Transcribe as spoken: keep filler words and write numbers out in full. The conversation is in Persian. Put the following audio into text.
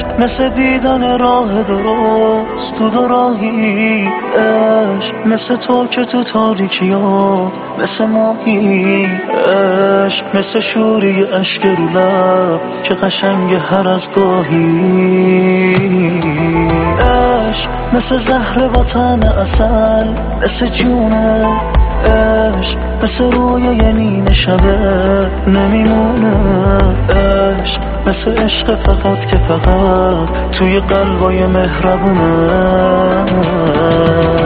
عشق مثل دیدن راه درست تو دو راهی، عشق مثل تو که تو تاریکی ها مثل ماهی، عشق مثل شوری اشک رو لب که قشنگ هر از گاهی، عشق مثل زهر وطن اصل مثل جونه، عشق مثل روی یه نیمه شبه نمیمونه، عشق مثل عشق فقط که فقط توی قلبای مهربونه.